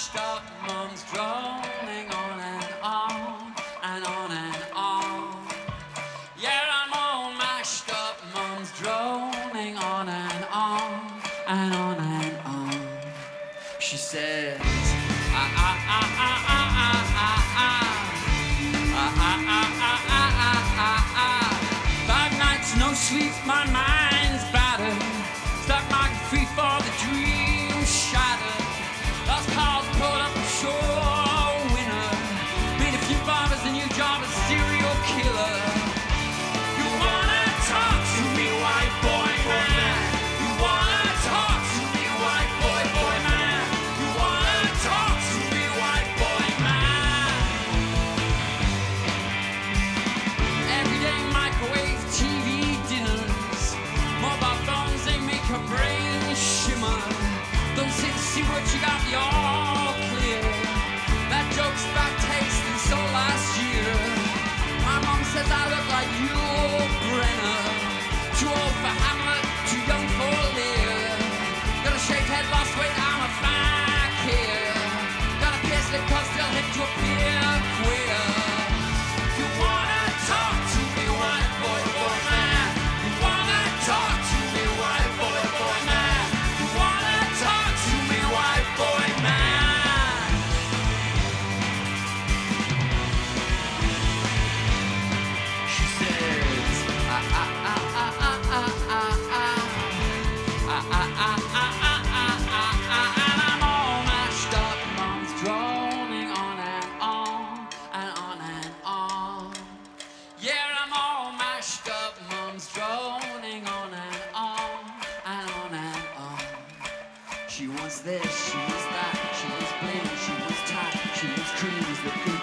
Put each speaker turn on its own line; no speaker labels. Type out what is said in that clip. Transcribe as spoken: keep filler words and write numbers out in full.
mashed up, Mum's droning on and on and on and on. Yeah, I'm all mashed up, Mum's droning on and on and on and on. She says, ah ah ah ah ah ah ah ah ah ah ah ah ah ah. Five nights no sleep, my mind's battered. Stock market free for the dream shattered. Lost cars pulled up shore winner. Made a few barbers, a new job as serial killer. You wanna talk to me, white boy man? You wanna talk to me, white boy boy man? You wanna talk to me, white boy man? Everyday microwave, T V dinners, mobile phones, they make her brain shimmer. Don't seem to see what you got, the all clear. That joke's back tasting so last year. My mom says I look like Yul Brenner. Too old for Hamlet, too young for Lear. Got a shaved head, lost weight, I'm a fakir. Got a paisley cut, still hip to appear queer. You wanna talk to me, white boy, boy man? You wanna talk to me, white boy, boy man? You wanna talk to me, white boy man? She says, ah ah ah ah ah ah ah ah ah ah ah ah ah ah. And I'm all mashed up, Mom's droning on and on and on and on. Yeah, I'm all mashed up, Mom's droning on and on and on and on. She wants this, she wants that, she wants bling, she wants tight, she wants cream, is the good